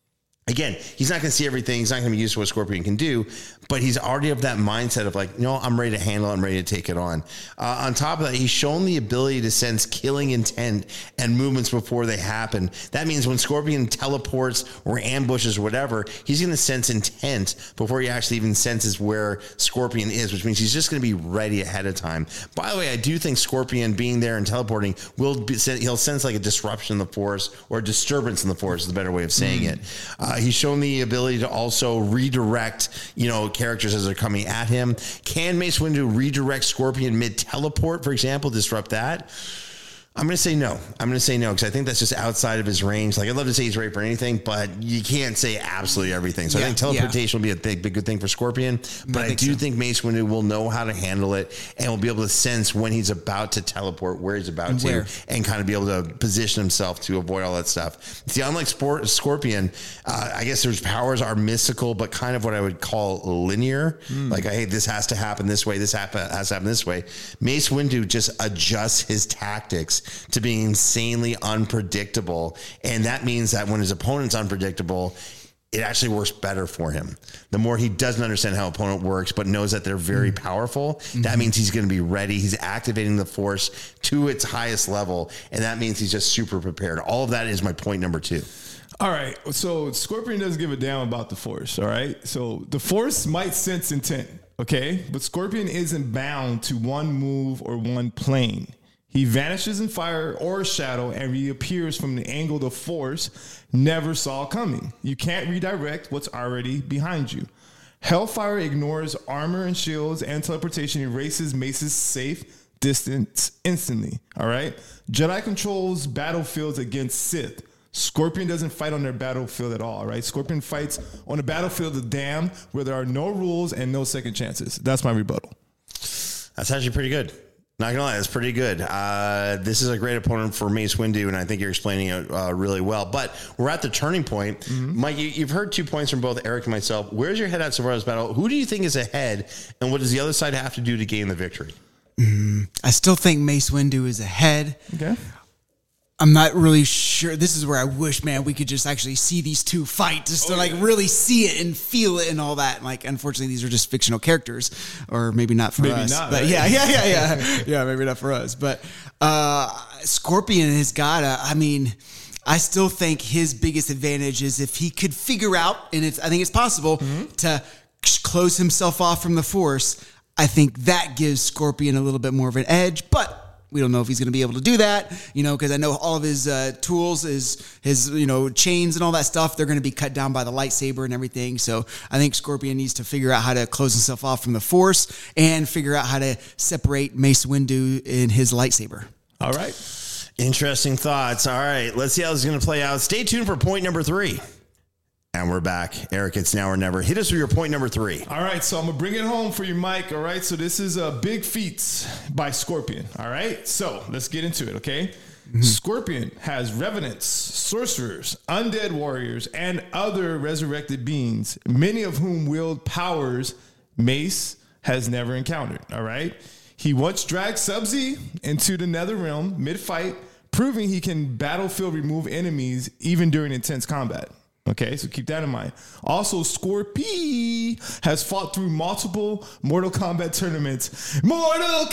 [SPEAKER 2] Again, he's not going to see everything. He's not going to be used to what Scorpion can do, but he's already of that mindset of like, no, I'm ready to handle it. I'm ready to take it on. Uh, on top of that, he's shown the ability to sense killing intent and movements before they happen. That means when Scorpion teleports or ambushes or whatever, he's going to sense intent before he actually even senses where Scorpion is, which means he's just going to be ready ahead of time. By the way, I do think Scorpion being there and teleporting will be, he'll sense like a disruption in the force or a disturbance in the force is the better way of saying mm. it. Uh, Uh, he's shown the ability to also redirect, you know, characters as they're coming at him. Can Mace Windu redirect Scorpion mid-teleport, for example, disrupt that? I'm going to say no. I'm going to say no because I think that's just outside of his range. Like, I'd love to say he's ready for anything, but you can't say absolutely everything. So yeah, I think teleportation yeah. will be a big, big good thing for Scorpion. But I, I do so. think Mace Windu will know how to handle it and will be able to sense when he's about to teleport, where he's about and to, where? and kind of be able to position himself to avoid all that stuff. See, unlike Sport, Scorpion, uh, I guess his powers are mystical, but kind of what I would call linear. Mm. Like, hey, this has to happen this way. This happen, has to happen this way. Mace Windu just adjusts his tactics to being insanely unpredictable. And that means that when his opponent's unpredictable, it actually works better for him. The more he doesn't understand how opponent works, but knows that they're very mm. powerful, mm-hmm. that means he's going to be ready. He's activating the force to its highest level. And that means he's just super prepared. All of that is my point number two.
[SPEAKER 3] All right. So Scorpion doesn't give a damn about the force. All right. So the force might sense intent. Okay. But Scorpion isn't bound to one move or one plane. He vanishes in fire or shadow and reappears from the angle the force never saw coming. You can't redirect what's already behind you. Hellfire ignores armor and shields, and teleportation erases Mace's safe distance instantly. All right? Jedi controls battlefields against Sith. Scorpion doesn't fight on their battlefield at all, right? Scorpion fights on the battlefield of the damned where there are no rules and no second chances. That's my rebuttal.
[SPEAKER 2] That's actually pretty good. Not gonna lie, that's pretty good. Uh, this is a great opponent for Mace Windu, and I think you're explaining it uh, really well. But we're at the turning point. Mm-hmm. Mike, you, you've heard two points from both Eric and myself. Where's your head at so far as battle? Who do you think is ahead, and what does the other side have to do to gain the victory?
[SPEAKER 4] Mm, I still think Mace Windu is ahead.
[SPEAKER 3] Okay.
[SPEAKER 4] I'm not really sure. This is where I wish, man, we could just actually see these two fight, just to oh, like yeah. really see it and feel it and all that. Like, unfortunately, these are just fictional characters, or maybe not for
[SPEAKER 3] maybe
[SPEAKER 4] us.
[SPEAKER 3] Not,
[SPEAKER 4] but
[SPEAKER 3] right?
[SPEAKER 4] yeah, yeah, yeah, yeah, yeah. Maybe not for us. But uh, Scorpion has got a. I mean, I still think his biggest advantage is if he could figure out, and it's. I think it's possible mm-hmm. to close himself off from the Force. I think that gives Scorpion a little bit more of an edge, but. We don't know if he's going to be able to do that, you know, because I know all of his uh, tools, his, his, you know, chains and all that stuff, they're going to be cut down by the lightsaber and everything. So I think Scorpion needs to figure out how to close himself off from the Force and figure out how to separate Mace Windu in his lightsaber.
[SPEAKER 3] All right.
[SPEAKER 2] Interesting thoughts. All right. Let's see how this is going to play out. Stay tuned for point number three. And we're back. Eric, it's now or never. Hit us with your point number three.
[SPEAKER 3] All right, so I'm going to bring it home for you, Mike. All right, so this is a Big Feats by Scorpion. All right, so let's get into it, okay? Mm-hmm. Scorpion has revenants, sorcerers, undead warriors, and other resurrected beings, many of whom wield powers Mace has never encountered, all right? He once dragged Sub-Z into the Nether Realm mid-fight, proving he can battlefield remove enemies even during intense combat. Okay, so keep that in mind. Also, Scorpy has fought through multiple Mortal Kombat tournaments. Mortal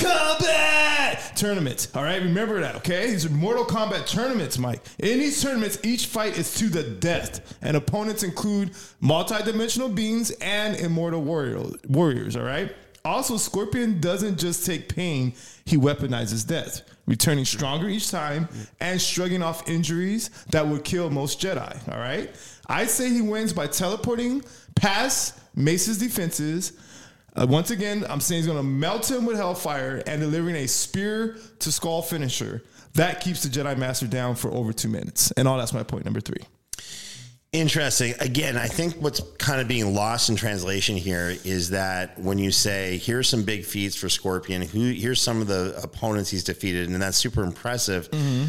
[SPEAKER 3] Kombat tournaments. All right, remember that, okay? These are Mortal Kombat tournaments, Mike. In these tournaments, each fight is to the death, and opponents include multi-dimensional beings and immortal warrior, warriors, all right? Also, Scorpion doesn't just take pain, he weaponizes death, returning stronger each time and shrugging off injuries that would kill most Jedi, all right? I say he wins by teleporting past Mace's defenses. Uh, once again, I'm saying he's going to melt him with Hellfire and delivering a spear to skull finisher. That keeps the Jedi Master down for over two minutes. And all that's my point number three.
[SPEAKER 2] Interesting. Again, I think what's kind of being lost in translation here is that when you say, here's some big feats for Scorpion, who here's some of the opponents he's defeated, and that's super impressive. Mm-hmm.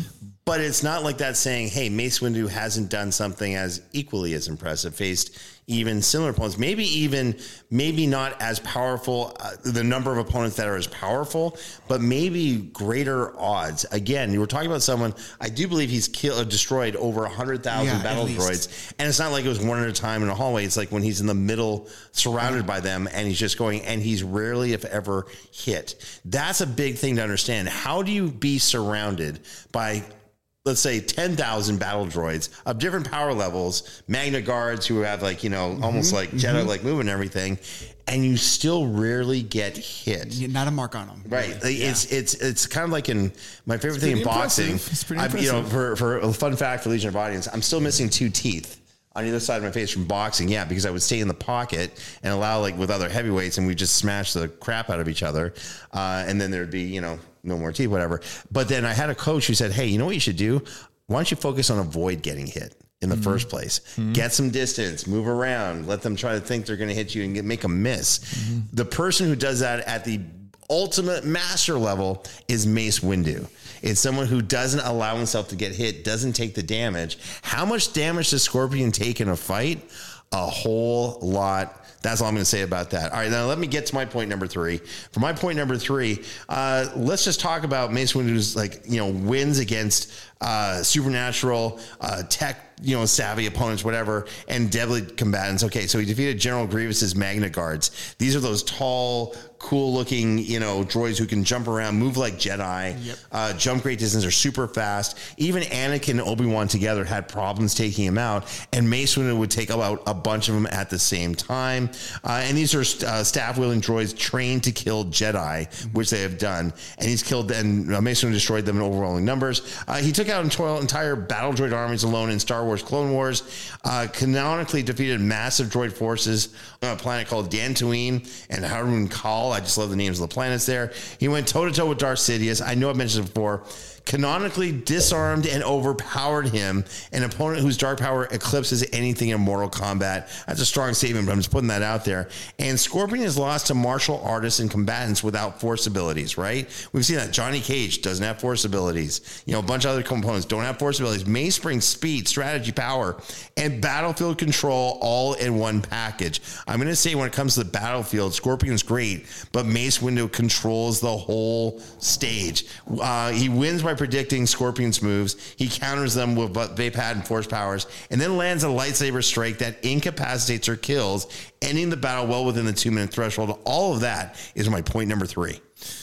[SPEAKER 2] But it's not like that saying, hey, Mace Windu hasn't done something as equally as impressive, faced even similar opponents, maybe even, maybe not as powerful, uh, the number of opponents that are as powerful, but maybe greater odds. Again, you were talking about someone, I do believe he's killed, destroyed over one hundred thousand
[SPEAKER 4] yeah,
[SPEAKER 2] battle droids. And it's not like it was one at a time in a hallway. It's like when he's in the middle, surrounded by them, and he's just going, and he's rarely, if ever, hit. That's a big thing to understand. How do you be surrounded by, let's say, ten thousand battle droids of different power levels, Magna Guards who have like, you know, mm-hmm, almost like Jedi-like mm-hmm. movement and everything, and you still rarely get hit.
[SPEAKER 4] Not a mark on them.
[SPEAKER 2] Right. Like, yeah. It's it's it's kind of like in my favorite thing in boxing.
[SPEAKER 3] It's pretty
[SPEAKER 2] I've,
[SPEAKER 3] impressive.
[SPEAKER 2] You know, for, for a fun fact for Legion of Audience, I'm still missing two teeth on either side of my face from boxing. Yeah, because I would stay in the pocket and allow, like with other heavyweights, and we just smash the crap out of each other. Uh, and then there'd be, you know, no more teeth, whatever. But then I had a coach who said, hey, you know what you should do? Why don't you focus on avoid getting hit in the mm-hmm. first place? Mm-hmm. Get some distance, move around, let them try to think they're going to hit you and get, make a miss. Mm-hmm. The person who does that at the ultimate master level is Mace Windu. It's someone who doesn't allow himself to get hit, doesn't take the damage. How much damage does Scorpion take in a fight? A whole lot. That's all I'm going to say about that. All right, now let me get to my point number three. For my point number three, uh, let's just talk about Mace Windu's, like, you know, wins against uh, supernatural, uh, tech, you know, savvy opponents, whatever, and deadly combatants. Okay, so he defeated General Grievous's Magna Guards. These are those tall, cool-looking, you know, droids who can jump around, move like Jedi, yep. uh, jump great distances, are super fast. Even Anakin and Obi-Wan together had problems taking him out, and Mace Windu would take out a bunch of them at the same time. Uh, and these are uh, staff-wielding droids trained to kill Jedi, which they have done. And he's killed, and uh, Mace Windu destroyed them in overwhelming numbers. Uh, he took out entire battle droid armies alone in Star Wars Clone Wars, uh, canonically defeated massive droid forces on a planet called Dantooine and Harun Kal. I just love the names of the planets there. He went toe-to-toe with Darth Sidious. I know I've mentioned it before. Canonically disarmed and overpowered him, an opponent whose dark power eclipses anything in Mortal Kombat. That's a strong statement, but I'm just putting that out there. And Scorpion is lost to martial artists and combatants without force abilities, right? We've seen that. Johnny Cage doesn't have force abilities. You know, a bunch of other components don't have force abilities. Mace brings speed, strategy, power, and battlefield control all in one package. I'm going to say when it comes to the battlefield, Scorpion's great, but Mace Windu controls the whole stage. Uh, he wins by predicting Scorpion's moves. He counters them with Vape-Pad and force powers, and then lands a lightsaber strike that incapacitates or kills, ending the battle well within the two-minute threshold. All of that is my point number three.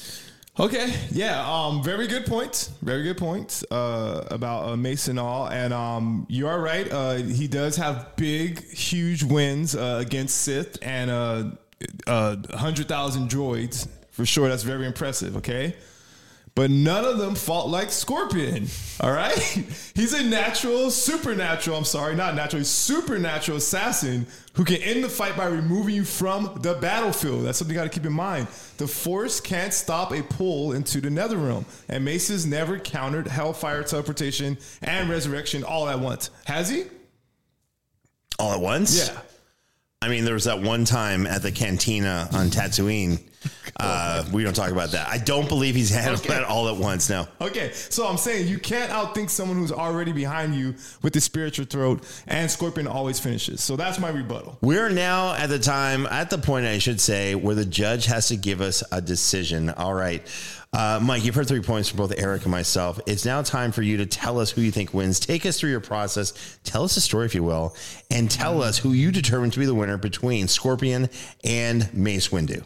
[SPEAKER 3] Okay, yeah, um, very good point. Very good point uh, about uh, Mace and all. And um, you are right. Uh, he does have big, huge wins uh, against Sith and uh, uh, one hundred thousand droids. For sure, that's very impressive, okay? But none of them fought like Scorpion, all right? He's a natural, supernatural, I'm sorry, not natural, he's supernatural assassin who can end the fight by removing you from the battlefield. That's something you got to keep in mind. The Force can't stop a pull into the Netherrealm, and Mace has never countered Hellfire teleportation and resurrection all at once. Has he?
[SPEAKER 2] All at once?
[SPEAKER 3] Yeah.
[SPEAKER 2] I mean, there was that one time at the cantina on Tatooine. Uh, we don't talk about that. I don't believe he's had okay. that all at once now.
[SPEAKER 3] Okay, so I'm saying you can't outthink someone who's already behind you with the spiritual throat, and Scorpion always finishes. So that's my rebuttal.
[SPEAKER 2] We're now at the time, at the point, I should say, where the judge has to give us a decision. All right. Uh, Mike, you've heard three points from both Eric and myself. It's now time for you to tell us who you think wins. Take us through your process. Tell us a story, if you will, and tell us who you determined to be the winner between Scorpion and Mace Windu.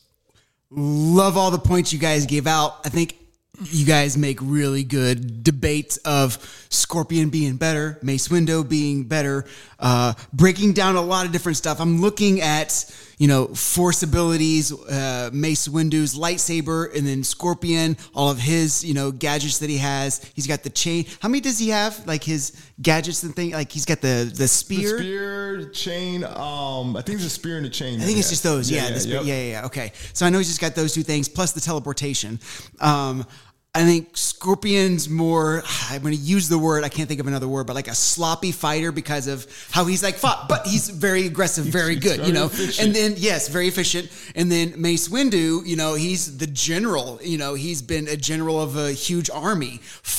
[SPEAKER 4] Love all the points you guys gave out. I think you guys make really good debates of Scorpion being better, Mace Windu being better, uh, breaking down a lot of different stuff. I'm looking at, you know, force abilities, uh, Mace Windu's lightsaber, and then Scorpion, all of his, you know, gadgets that he has. He's got the chain. How many does he have? Like his gadgets and thing? Like he's got the, the spear?
[SPEAKER 3] The spear, chain, um, I think it's a spear and a chain.
[SPEAKER 4] I think it's just those. Yeah, yeah, the spear, yep. yeah, yeah, yeah. Okay. So I know he's just got those two things, plus the teleportation. Um, I think Scorpion's more, I'm going to use the word, I can't think of another word, but like a sloppy fighter because of how he's like fought, but he's very aggressive, very good, very you know, efficient. And then, yes, very efficient. And then Mace Windu, you know, he's the general, you know, he's been a general of a huge army, fought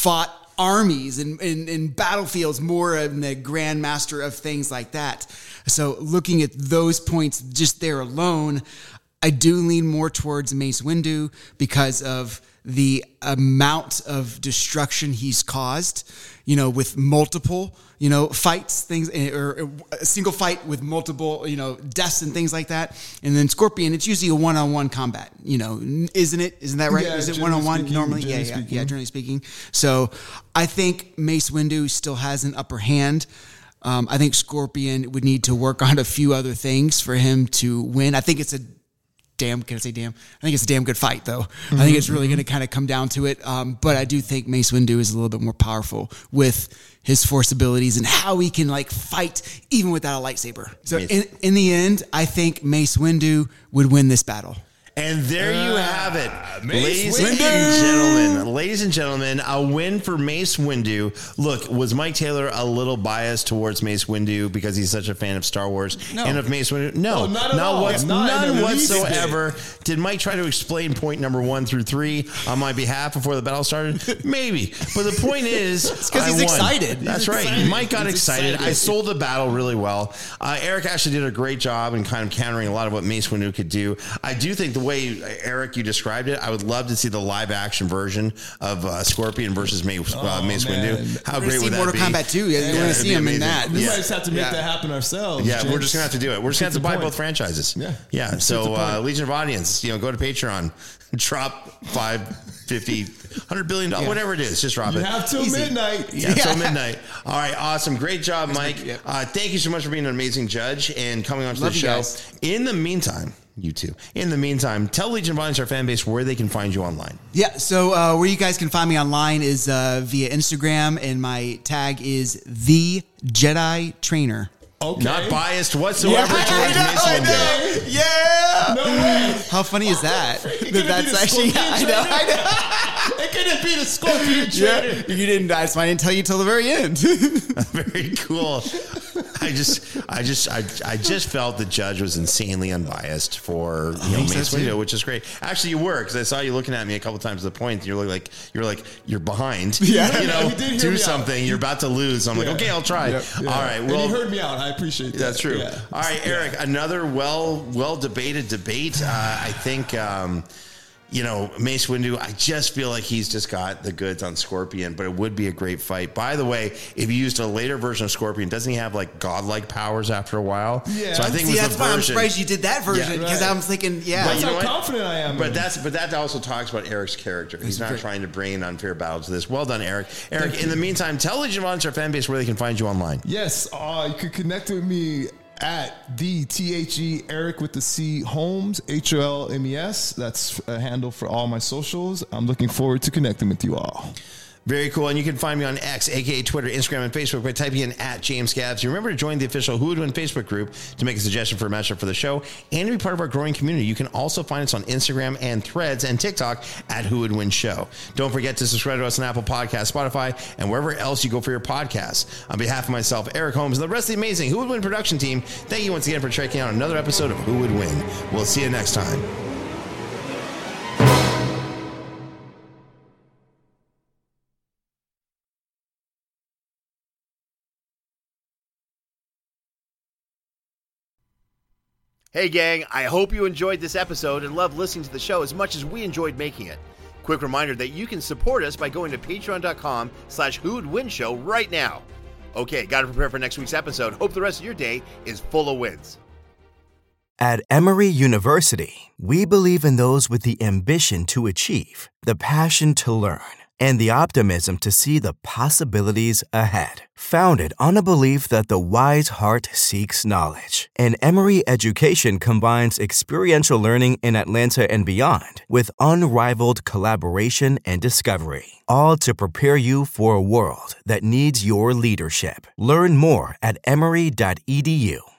[SPEAKER 4] armies and, and, and battlefields, more of the grandmaster of things like that. So looking at those points just there alone, I do lean more towards Mace Windu because of the amount of destruction he's caused, you know, with multiple, you know, fights, things, or a single fight with multiple, you know, deaths and things like that. And then Scorpion, it's usually a one-on-one combat, you know, isn't it? Isn't that right?
[SPEAKER 3] Yeah,
[SPEAKER 4] Is it one-on-one
[SPEAKER 3] speaking,
[SPEAKER 4] normally? Yeah, yeah,
[SPEAKER 3] speaking.
[SPEAKER 4] yeah, generally speaking. So I think Mace Windu still has an upper hand. Um, I think Scorpion would need to work on a few other things for him to win. I think it's a damn, can I say damn? I think it's a damn good fight, though. Mm-hmm. I think it's really going to kind of come down to it. Um, but I do think Mace Windu is a little bit more powerful with his force abilities and how he can like fight even without a lightsaber. So in, in the end, I think Mace Windu would win this battle.
[SPEAKER 2] And there you have it,
[SPEAKER 3] Mace
[SPEAKER 2] ladies
[SPEAKER 3] Windu.
[SPEAKER 2] and gentlemen. Ladies and gentlemen, a win for Mace Windu. Look, was Mike Taylor a little biased towards Mace Windu because he's such a fan of Star Wars
[SPEAKER 4] No.
[SPEAKER 2] and of Mace Windu? No,
[SPEAKER 3] No, not at
[SPEAKER 2] not
[SPEAKER 3] all.
[SPEAKER 2] what's,
[SPEAKER 3] Not in
[SPEAKER 2] none
[SPEAKER 3] the least
[SPEAKER 2] whatsoever. Did Mike try to explain point number one through three on my behalf before the battle started? Maybe. But the point is,
[SPEAKER 4] It's 'cause
[SPEAKER 2] I
[SPEAKER 4] he's
[SPEAKER 2] won.
[SPEAKER 4] excited.
[SPEAKER 2] That's
[SPEAKER 4] He's
[SPEAKER 2] right.
[SPEAKER 4] excited.
[SPEAKER 2] Mike got
[SPEAKER 4] He's
[SPEAKER 2] excited.
[SPEAKER 4] excited.
[SPEAKER 2] I sold the battle really well. Uh, Eric actually did a great job in kind of countering a lot of what Mace Windu could do. I do think the way Eric, you described it, I would love to see the live action version of uh, Scorpion versus Mace, uh,
[SPEAKER 3] Oh,
[SPEAKER 2] Mace
[SPEAKER 3] man.
[SPEAKER 2] Windu. How
[SPEAKER 4] We're
[SPEAKER 2] great
[SPEAKER 4] gonna
[SPEAKER 2] would
[SPEAKER 4] see
[SPEAKER 2] that
[SPEAKER 4] Mortal
[SPEAKER 2] be?
[SPEAKER 4] Kombat two. Yeah, you want to
[SPEAKER 2] it'd
[SPEAKER 4] see
[SPEAKER 2] be
[SPEAKER 4] him in
[SPEAKER 2] amazing.
[SPEAKER 4] that.
[SPEAKER 3] We
[SPEAKER 2] Yeah.
[SPEAKER 3] might just have to make
[SPEAKER 4] Yeah.
[SPEAKER 3] that happen ourselves.
[SPEAKER 2] Yeah, we're
[SPEAKER 3] James.
[SPEAKER 2] just gonna have to do it. We're just gonna have to
[SPEAKER 3] Get the
[SPEAKER 2] buy
[SPEAKER 3] point.
[SPEAKER 2] both franchises.
[SPEAKER 3] Yeah.
[SPEAKER 2] yeah.
[SPEAKER 3] Get the
[SPEAKER 2] So
[SPEAKER 3] point.
[SPEAKER 2] uh, Legion of Audience, you know, go to Patreon, drop five, fifty, hundred billion dollars, whatever it is, just drop
[SPEAKER 3] You
[SPEAKER 2] it.
[SPEAKER 3] have till
[SPEAKER 4] Easy.
[SPEAKER 3] midnight.
[SPEAKER 2] Yeah, till midnight. All right, awesome. Great job, Mike.
[SPEAKER 4] Yep.
[SPEAKER 2] Uh, thank you so much for being an amazing judge and coming on to
[SPEAKER 4] Love
[SPEAKER 2] the
[SPEAKER 4] you
[SPEAKER 2] show.
[SPEAKER 4] guys.
[SPEAKER 2] In the meantime, you too. In the meantime, tell Legion of Audience, our fan base, where they can find you online.
[SPEAKER 4] Yeah, so uh, where you guys can find me online is uh, via Instagram, and my tag is The Jedi Trainer.
[SPEAKER 3] Okay.
[SPEAKER 2] Not biased whatsoever towards Mace Windu.
[SPEAKER 4] Yeah!
[SPEAKER 3] No way.
[SPEAKER 4] How funny is that?
[SPEAKER 3] It
[SPEAKER 4] that
[SPEAKER 3] couldn't
[SPEAKER 4] that's
[SPEAKER 3] be the
[SPEAKER 4] actually,
[SPEAKER 3] Scorpion
[SPEAKER 4] I know, I know.
[SPEAKER 3] It couldn't be the Scorpion trainer.
[SPEAKER 4] Yeah, you didn't. That's why I didn't tell you till the very end.
[SPEAKER 2] Very cool. I just, I just, I, I just felt the judge was insanely unbiased for you know
[SPEAKER 4] think so,
[SPEAKER 2] Mace
[SPEAKER 4] too.
[SPEAKER 2] Windu, which is great. Actually, you were because I saw you looking at me a couple times at the point. You're like, you're like, you're behind.
[SPEAKER 4] Yeah.
[SPEAKER 2] you know,
[SPEAKER 3] He did hear
[SPEAKER 2] do
[SPEAKER 3] me out.
[SPEAKER 2] something. You're about to lose. I'm like,
[SPEAKER 3] Yeah.
[SPEAKER 2] okay, I'll try.
[SPEAKER 3] Yeah.
[SPEAKER 2] All right.
[SPEAKER 3] And
[SPEAKER 2] Well,
[SPEAKER 3] he heard me out. I appreciate that.
[SPEAKER 2] that's true.
[SPEAKER 3] Yeah.
[SPEAKER 2] All right, Eric. Another well, well debated debate. Uh, I think. Um, You know, Mace Windu, I just feel like he's just got the goods on Scorpion, but it would be a great fight. By the way, if you used a later version of Scorpion, doesn't he have like godlike powers after a while?
[SPEAKER 3] Yeah.
[SPEAKER 2] So I think
[SPEAKER 4] See,
[SPEAKER 2] it was
[SPEAKER 4] that's
[SPEAKER 2] the
[SPEAKER 4] why I'm
[SPEAKER 2] version.
[SPEAKER 4] surprised you did that version
[SPEAKER 2] Yeah.
[SPEAKER 4] because
[SPEAKER 3] Right.
[SPEAKER 4] I'm thinking, yeah.
[SPEAKER 2] But
[SPEAKER 3] That's
[SPEAKER 2] you know
[SPEAKER 3] how
[SPEAKER 2] what?
[SPEAKER 3] confident I am.
[SPEAKER 2] But that's but that also talks about Eric's character. He's not trying to bring an unfair battle to this. Well done, Eric. Eric, in the meantime, tell Legion of Audience, our fan base, where they can find you online.
[SPEAKER 3] Yes, uh, you could connect with me at the T H E Eric with the C Holmes, H O L M E S. That's a handle for all my socials. I'm looking forward to connecting with you all.
[SPEAKER 2] Very cool. And you can find me on X, aka Twitter, Instagram, and Facebook by typing in at James Gabs. You remember to join the official Who Would Win Facebook group to make a suggestion for a matchup for the show and to be part of our growing community. You can also find us on Instagram and Threads and TikTok at Who Would Win Show. Don't forget to subscribe to us on Apple Podcasts, Spotify, and wherever else you go for your podcasts. On behalf of myself, Eric Holmes, and the rest of the amazing Who Would Win production team, thank you once again for checking out another episode of Who Would Win. We'll see you next time. Hey gang, I hope you enjoyed this episode and loved listening to the show as much as we enjoyed making it. Quick reminder that you can support us by going to patreon.com slash Who Would Win Show right now. Okay, gotta prepare for next week's episode. Hope the rest of your day is full of wins.
[SPEAKER 6] At Emory University, we believe in those with the ambition to achieve, the passion to learn, and the optimism to see the possibilities ahead. Founded on a belief that the wise heart seeks knowledge, and Emory education combines experiential learning in Atlanta and beyond with unrivaled collaboration and discovery, all to prepare you for a world that needs your leadership. Learn more at emory dot e d u.